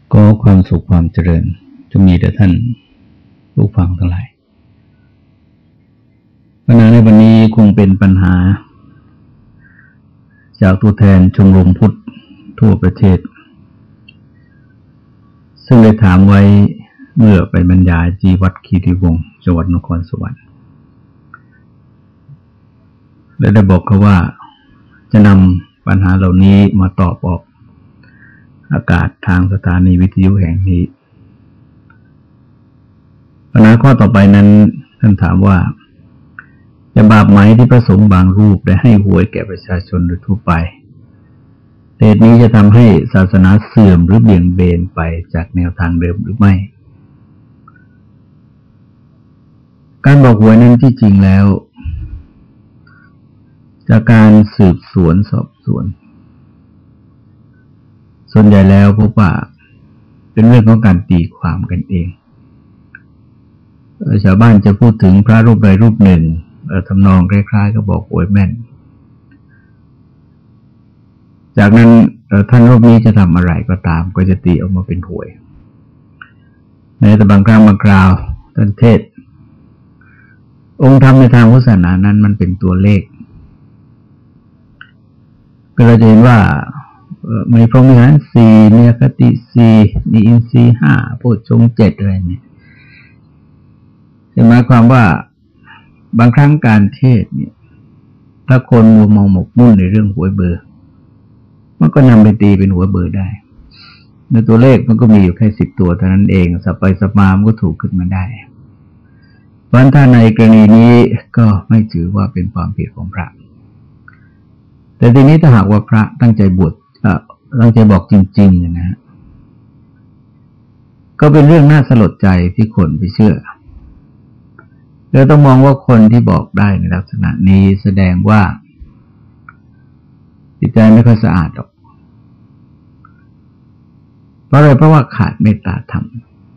ก็ความสุขความเจริญจะมีแด่ท่านผู้ฟังทั้งหลายปัญหาในวันนี้คงเป็นปัญหาจากตัวแทนชมรมพุทธทั่วประเทศซึ่งได้ถามไว้เมื่อไปบรรยายที่วัดคีรีวงศ์จังหวัดนครสวรรค์และได้บอกเขาว่าจะนำปัญหาเหล่านี้มาตอบออกอากาศทางสถานีวิทยุแห่งนี้ปัญหาข้อต่อไปนั้นท่านถามว่าจะบาปไหมที่พระสงฆ์บางรูปได้ให้หวยแก่ประชาชนโดยทั่วไปเหตุนี้จะทำให้ศาสนาเสื่อมหรือเบี่ยงเบนไปจากแนวทางเดิมหรือไม่การบอกหวยนั้นที่จริงแล้วจากการสืบสวนสอบสวนส่วนใหญ่แล้วพบว่าเป็นเรื่องของการตีความกันเองชาวบ้านจะพูดถึงพระรูปใดรูปหนึ่งทำนองคล้ายๆก็บอกหวยแม่นจากนั้นท่านรูปนี้จะทำอะไรก็ตามก็จะตีออกมาเป็นหวยในแต่บางครั้งบางคราวท่านเทศองค์ธรรมในทางพุทธศาสนานั้นมันเป็นตัวเลขก็เราจะเห็นว่ามีพรหมวิหารสี่มีอคติสี่มีอินทรีย์ห้าโพชฌงค์เจ็ดอะไรเนี่ยหมายความว่าบางครั้งการเทศเนี่ยถ้าคนมัวมองหมกมุ่นในเรื่องหวยเบอร์มันก็นำไปตีเป็นหัวเบอร์ได้ในตัวเลขมันก็มีอยู่แค่10 ตัวเท่านั้นเองสับไปสับมามันก็ถูกขึ้นมาได้เพราะฉะนั้นถ้าในกรณีนี้ก็ไม่ถือว่าเป็นความผิดของพระแต่ทีนี้ถ้าหากว่าพระตั้งใจบวชตั้งใจบอกจริงๆนะฮะก็เป็นเรื่องน่าสลดใจที่คนไปเชื่อเราต้องมองว่าคนที่บอกได้ในลักษณะนี้แสดงว่าจิตใจไม่ค่อยสะอาดหรอกเพราะอะไรเพราะว่าขาดเมตตาธรรม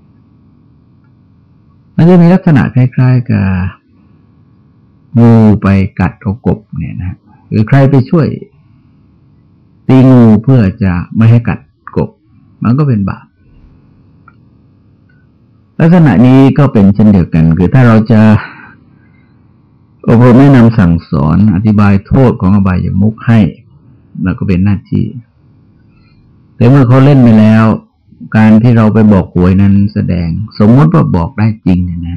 มันจะมีลักษณะคล้ายๆกับงูไปกัดเอากบเนี่ยนะหรือใครไปช่วยตีงูเพื่อจะไม่ให้กัดกบมันก็เป็นบาปลักษณะนี้ก็เป็นเช่นเดียวกันคือถ้าเราจะอบรมแนะนำสั่งสอนอธิบายโทษของอบายมุขให้มันก็เป็นหน้าที่แต่เมื่อเขาเล่นไปแล้วการที่เราไปบอกหวยนั้นแสดงสมมติว่าบอกได้จริงเนี่ยนะ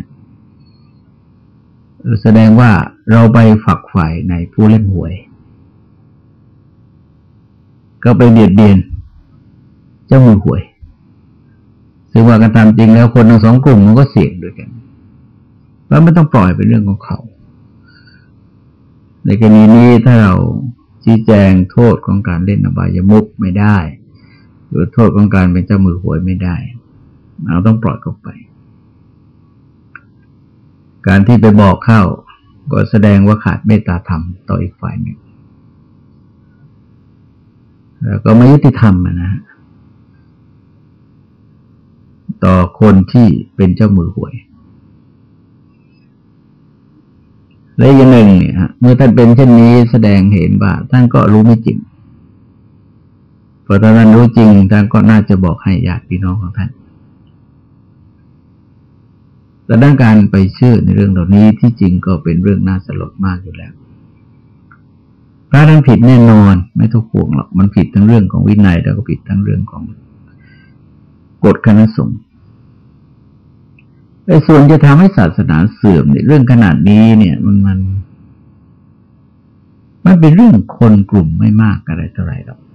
แสดงว่าเราไปฝักใฝ่ในผู้เล่นหวยก็ไปเบียดเบียนเจ้ามือหวยซึ่งว่ากันตามจริงแล้วคนทั้งสองกลุ่มมันก็เสี่ยงด้วยกันแล้วไม่ต้องปล่อยเป็นเรื่องของเขาในกรณีนี้ถ้าเราชี้แจงโทษของการเล่นอบายมุขไม่ได้หรือโทษของการเป็นเจ้ามือหวยไม่ได้เราต้องปล่อยเขาไปการที่ไปบอกเข้าก็แสดงว่าขาดเมตตาธรรมต่ออีกฝ่ายหนึ่งแล้วก็ไม่ยุติธรรมนะต่อคนที่เป็นเจ้ามือหวยและอย่างหนึ่งเนี่ยเมื่อท่านเป็นเช่นนี้แสดงเห็นว่าท่านก็รู้ไม่จริงพอท่านรู้จริงท่านก็น่าจะบอกให้ญาติพี่น้องของท่านแต่ด้านการไปเชื่อในเรื่องเหล่านี้ที่จริงก็เป็นเรื่องน่าสลดมากอยู่แล้วพระนั้นผิดแน่นอนไม่ต้องห่วงหรอกมันผิดทั้งเรื่องของวินัยแล้วก็ผิดทั้งเรื่องของกฎคณะสงฆ์ส่วนจะทำให้ศาสนาเสื่อมในเรื่องขนาดนี้เนี่ยมันเป็นเรื่องคนกลุ่มไม่มากอะไรเท่าไหร่หรอก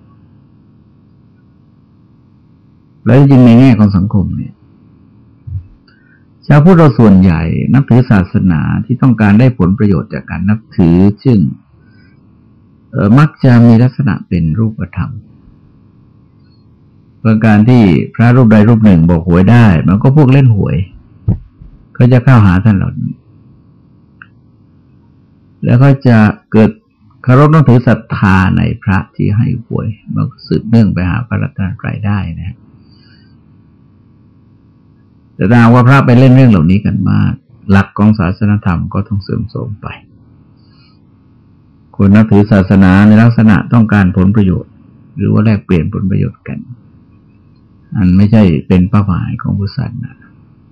แล้วจริงในแง่ของสังคมเนี่ยชาวพุทธเราส่วนใหญ่นับถือศาสนาที่ต้องการได้ผลประโยชน์จากการนับถือซึ่งมักจะมีลักษณะเป็นรูปธรรมประการที่พระรูปใดรูปหนึ่งบอกหวยได้มันก็พวกเล่นหวยก็จะเข้าหาท่านเหล่านี้แล้วก็จะเกิดเคารพนับถือศรัทธาในพระที่ให้หวยมันสืบเนื่องไปหาพระรัตนตรัยได้นะแต่ถ้าว่าพระไปเล่นเรื่องเหล่านี้กันมากหลักของศาสนธรรมก็ต้องเสื่อมโทรมไปคนนับถือศาสนาในลักษณะต้องการผลประโยชน์หรือว่าแลกเปลี่ยนผลประโยชน์กันอันไม่ใช่เป็นเป้าหมายของพุทธศาสนา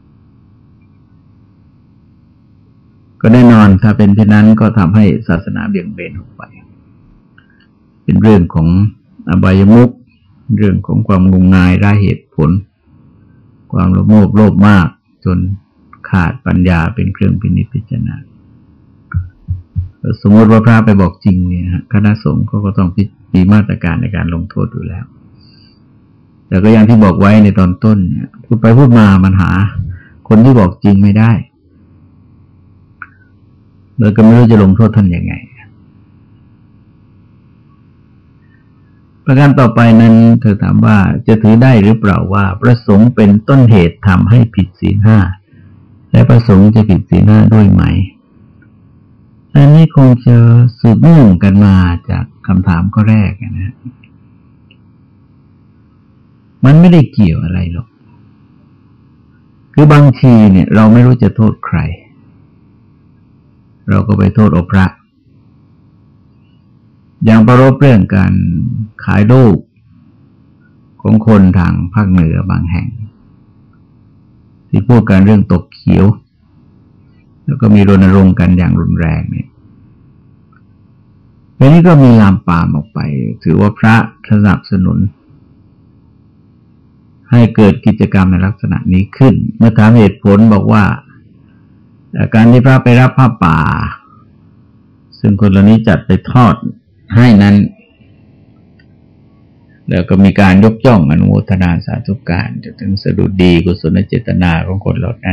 ก็แน่นอนถ้าเป็นเช่นนั้นก็ทำให้ศาสนาเบี่ยงเบนออกไปเป็นเรื่องของอบายมุขเรื่องของความงมงายไร้เหตุผลความโลภมากจนขาดปัญญาเป็นเครื่องพินิจพิจารณาสมมติว่าพระไปบอกจริงเนี่ยคณะสงฆ์ก็ต้องมีมาตรการในการลงโทษอยู่แล้วแต่ก็อย่างที่บอกไว้ในตอนต้นเนี่ยพูดไปพูดมามันหาคนที่บอกจริงไม่ได้เลยก็ไม่รู้จะลงโทษท่านยังไงประการต่อไปนั้นเธอถามว่าจะถือได้หรือเปล่าว่าประสงค์เป็นต้นเหตุทำให้ผิดศีลห้าและประสงค์จะผิดศีลห้าด้วยไหมอันนี้คงจะสืบเนื่องกันมาจากคำถามข้อแรกนะมันไม่ได้เกี่ยวอะไรหรอกคือบางทีเนี่ยเราไม่รู้จะโทษใครเราก็ไปโทษพระอย่างประรบเรื่องการขายลูกของคนทางภาคเหนือบางแห่งที่พูดกันเรื่องตกเขียวแล้วก็มีรณรงค์กันอย่างรุนแรงเนี่ยทีนี้ก็มีลามปามออกไปถือว่าพระสนับสนุนให้เกิดกิจกรรมในลักษณะนี้ขึ้นเมื่อถามเหตุผลบอกว่าการที่พระไปรับผ้าป่าซึ่งคนเหล่านี้จัดไปทอดให้นั้นแล้วก็มีการยกย่องอนุโมทนาสาธุการจนถึงสดุดีกุศลเจตนาของคนเหล่านั้น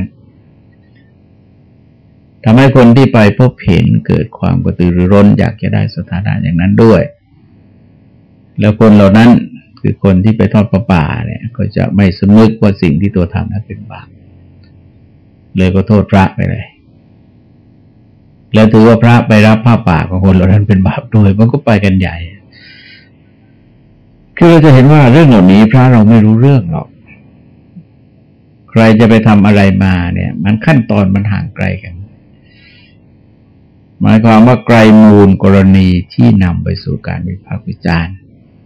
ทำให้คนที่ไปพบเห็นเกิดความกระตือรือร้นอยากจะได้สถานะอย่างนั้นด้วยแล้วคนเหล่านั้นคือคนที่ไปทอดผ้าป่าเนี่ยก็จะไม่สำนึกว่าสิ่งที่ตัวทำนั้นเป็นบาปเลยก็โทษพระไปเลยแล้วถือว่าพระไปรับผ้าป่าของคนเหล่านั้นเป็นบาปด้วยมันก็ไปกันใหญ่คือเราจะเห็นว่าเรื่องเหล่านี้พระเราไม่รู้เรื่องหรอกใครจะไปทำอะไรมาเนี่ยมันขั้นตอนมันห่างไกลกันหมายความว่าไกลมูลกรณีที่นำไปสู่การวิพากษ์วิจารณ์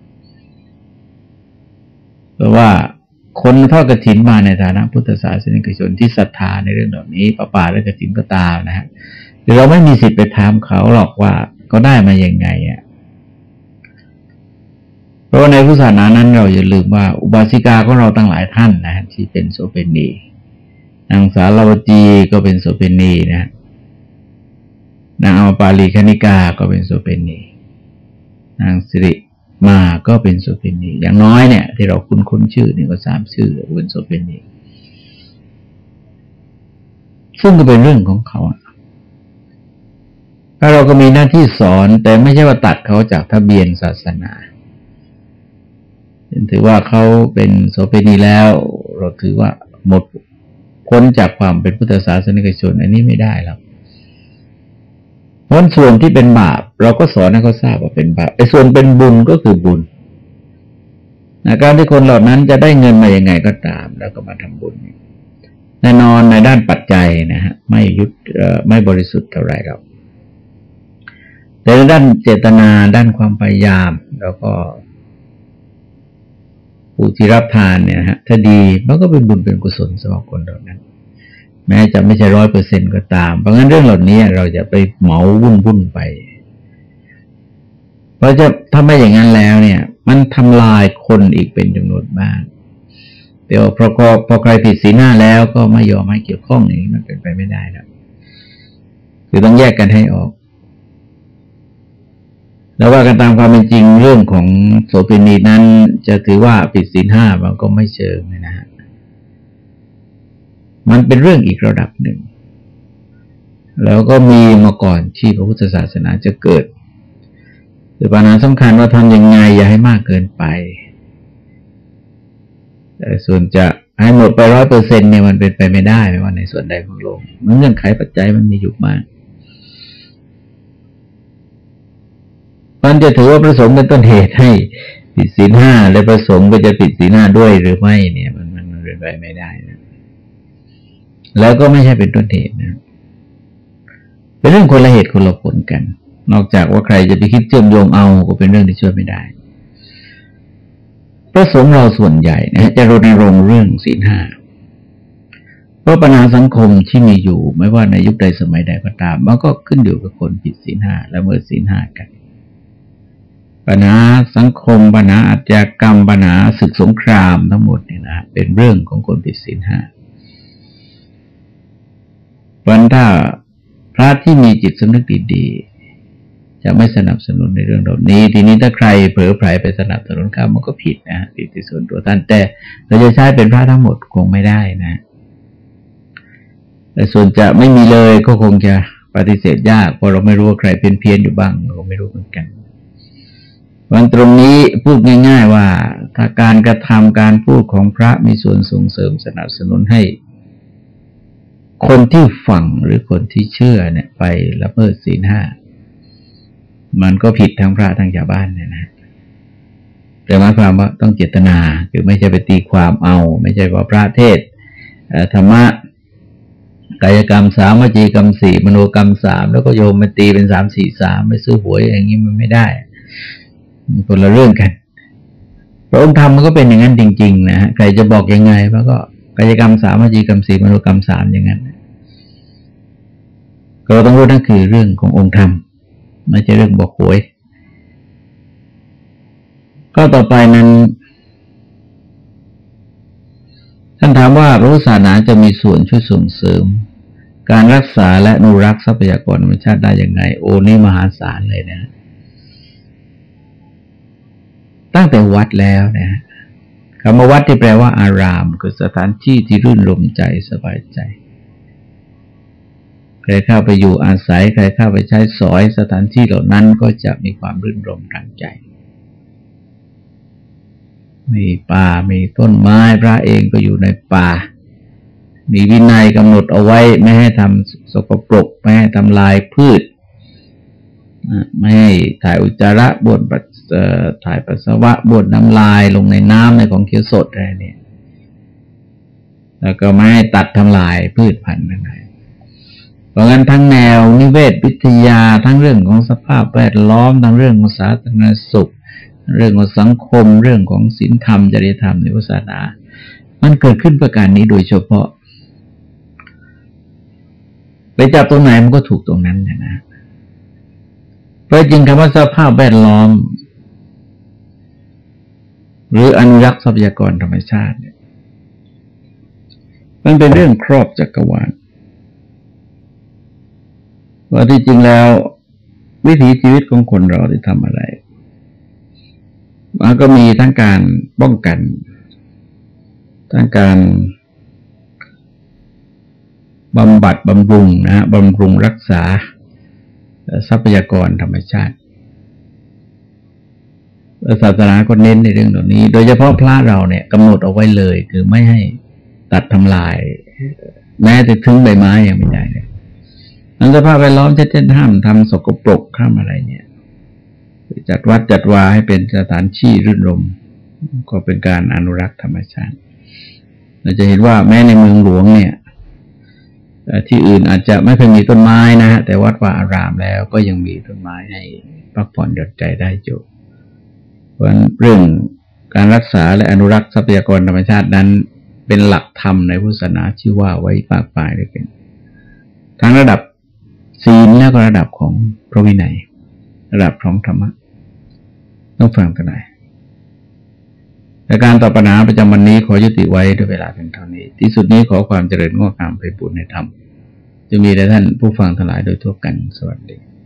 เพราะว่าคนทอดกฐินมาในฐานะพุทธศาสนิกชนที่ศรัทธาในเรื่องเหล่านี้ป่าป่าและกฐินก็ตามนะฮะคือเราไม่มีสิทธิ์ไปถามเขาหรอกว่าก็ได้มาอย่างไงเพราะว่าในพุทธศาสนานั้นเราอย่าลืมว่าอุบาสิกาของเราตั้งหลายท่านนะที่เป็นโสเภณีนางสาลาวจีก็เป็นโสเภณีนะนางอมปาลีคณิกาก็เป็นโสเภณีนางสิริมาก็เป็นโสเภณีอย่างน้อยเนี่ยที่เราคุ้นชื่อนี่ก็3ชื่อเป็นโสเภณีซึ่งก็เป็นเรื่องของเขาถ้าเราก็มีหน้าที่สอนแต่ไม่ใช่ว่าตัดเขาจากทะเบียนศาสนาถือว่าเขาเป็นโสเภณีแล้วเราถือว่าหมดพ้นจากความเป็นพุทธศาสนิกชนอันนี้ไม่ได้หรอกเพราะส่วนที่เป็นบาปเราก็สอนให้เขาทราบว่าเป็นบาปไอ้ส่วนเป็นบุญก็คือบุญการที่คนเหล่านั้นจะได้เงินมายังไงก็ตามแล้วก็มาทำบุญแน่นอนในด้านปัจจัยนะฮะไม่บริสุทธิ์เท่าไรหรอกแต่ในด้านเจตนาด้านความพยายามแล้วก็ผู้ที่รับทานเนี่ยฮะถ้าดีมันก็เป็นบุญเป็นกุศลสำหรับคนเหล่านั้นแม้จะไม่ใช่ 100% ก็ตามเพราะงั้นเรื่องเหล่านี้เราจะไปเหมาวุ่นไปเพราะถ้าไม่อย่างนั้นแล้วเนี่ยมันทำลายคนอีกเป็นจำนวนมากแต่ว่าพอใครผิดศีลห้าแล้วก็ไม่ยอมให้เกี่ยวข้องอย่างนี้มันเป็นไปไม่ได้นะคือต้องแยกกันให้ออกแล้วว่ากันตามความเป็นจริงเรื่องของโสเภณีนั้นจะถือว่าผิดศีลห้ามันก็ไม่เชิงนะฮะมันเป็นเรื่องอีกระดับหนึ่งแล้วก็มีมาก่อนที่พระพุทธศาสนาจะเกิดแต่ปัญหาสำคัญว่าทำยังไงอย่าให้มากเกินไปแต่ส่วนจะให้หมดไป 100% เนี่ยมันเป็นไปไม่ได้ไม่ว่าในส่วนใดของโลกมันเงื่อนไขปัจจัยมันมีอยู่มากมันจะถือว่าประสงค์เป็นต้นเหตุให้ผิดศีลห้าและประสงค์ไปจะผิดศีลห้าด้วยหรือไม่เนี่ยมันเป็นไปไม่ได้นะแล้วก็ไม่ใช่เป็นต้นเหตุนะเป็นเรื่องคนละเหตุคนละผลกันนอกจากว่าใครจะไปคิดเชื่อมโยงเอาก็เป็นเรื่องที่ช่วยไม่ได้พระสงฆ์เราส่วนใหญ่นะจะรณรงค์เรื่องศีลห้าเพราะปัญหาสังคมที่มีอยู่ไม่ว่าในยุคใดสมัยใดก็ตามมันก็ขึ้นอยู่กับคนผิดศีลห้าและเมื่อศีลห้ากันปัญหาสังคมปัญหาอาชญากรรมปัญหาศึกสงครามทั้งหมดเนี่ยนะเป็นเรื่องของคนผิดศีลห้าวันถ้าพระที่มีจิตสำนึกดีๆจะไม่สนับสนุนในเรื่องเหล่านี้ทีนี้ถ้าใครเผลอไผลไปสนับสนุนเขามันก็ผิดนะผิดที่ส่วนตัวท่านแต่เราจะใช้เป็นพระทั้งหมดคงไม่ได้นะแต่ส่วนจะไม่มีเลยก็คงจะปฏิเสธยากเพราะเราไม่รู้ว่าใครเพี้ยนอยู่บ้างเราไม่รู้เหมือนกันวันตรงนี้พูดง่ายๆว่าถ้าการกระทำการพูดของพระมีส่วนส่งเสริมสนับสนุนให้คนที่ฟังหรือคนที่เชื่อเนี่ยไปละเมิดศีลห้ามันก็ผิดทั้งพระทั้งชาวบ้านเนี่ยนะแต่หมายความว่าต้องเจตนาคือไม่ใช่ไปตีความเอาไม่ใช่ว่าพระเทศธรรมะกายกรรม3วจีกรรม4มโนกรรม3แล้วก็โยมมาตีเป็น3 4 3ไม่ซื้อหวยอย่างนี้มันไม่ได้มันคนละเรื่องกันพระองค์ทำมันก็เป็นอย่างนั้นจริงๆนะฮะใครจะบอกยังไงมันก็กายกรรม3วจีกรรม4มโนกรรม3อย่างนั้นเราต้องรู้นั่นคือเรื่องขององค์ธรรมไม่ใช่เรื่องบอกหวยก็ต่อไปนั้นท่านถามว่าพระพุทธศาสนาจะมีส่วนช่วยส่งเสริมการรักษาและอนุรักษ์ทรัพยากรธรรมชาติได้อย่างไรโอ้นี่มหาศาลเลยนะตั้งแต่วัดแล้วนะคำว่าวัดที่แปลว่าอารามคือสถานที่ที่รื่นรมใจสบายใจใครเข้าไปอยู่อาศัยใครเข้าไปใช้สอยสถานที่เหล่านั้นก็จะมีความรื่นรมทางใจมีป่ามีต้นไม้พระเองก็อยู่ในป่ามีวินัยกำหนดเอาไว้ไม่ให้ทำสกปรกไม่ให้ทำลายพืชไม่ให้ถ่ายอุจจาระบ้วนถ่ายปัสสาวะบ้วนน้ำลายลงในน้ำในของเคี้ยวสดอะไรเนี่ยแล้วก็ไม่ให้ตัดทำลายพืชพันธุ์อะไรเพราะงั้นทั้งแนวนิเวศวิทยาทั้งเรื่องของสภาพแวดล้อมทั้งเรื่องของสาธารณสุขเรื่องของสังคมเรื่องของศีลธรรมจริยธรรมในศาสนามันเกิดขึ้นประการนี้โดยเฉพาะไปจับตรงไหนมันก็ถูกตรงนั้นนะเพราะจริงคำว่าสภาพแวดล้อมหรืออนุรักษ์ทรัพยากรธรรมชาติเนี่ยมันเป็นเรื่องครอบจักรวาลว่าที่จริงแล้ววิถีชีวิตของคนเราที่ทำอะไรมันก็มีทั้งการป้องกันทั้งการบำบัดบำรุงนะบำรุงรักษาทรัพยากรธรรมชาติศาสนาก็เน้นในเรื่องเหล่านี้โดยเฉพาะพระเราเนี่ยกำหนดเอาไว้เลยคือไม่ให้ตัดทำลายแม้แต่ถึงใบไม้ยังไม่ได้เลยอันสภาพแวดล้อมเช่นห้ามทำสกปรกห้ามอะไรเนี่ยจัดวัดจัดวาให้เป็นสถานที่รื่นรมก็เป็นการอนุรักษ์ธรรมชาติเราจะเห็นว่าแม้ในเมืองหลวงเนี่ยที่อื่นอาจจะไม่เคยมีต้นไม้นะฮะแต่วัดวาอารามแล้วก็ยังมีต้นไม้ให้พักผ่อนหย่อนใจได้อยู่เพราะเรื่องการรักษาและอนุรักษ์ทรัพยากรธรรมชาตินั้นเป็นหลักธรรมในพุทธศาสนาชื่อว่าไว้ปากปลายเลยเป็นทั้งระดับศีลแล้วก็ระดับของพระวินัยระดับของธรรมะต้องฟังกันหน่อยแต่การตอบปัญหาประจำวันนี้ขอยุติไว้ด้วยเวลาเพียงเท่านี้ที่สุดนี้ขอความเจริญงอกงามไปบุญในธรรมจะมีแด่ท่านผู้ฟังทั้งหลายโดยทั่วกันสวัสดี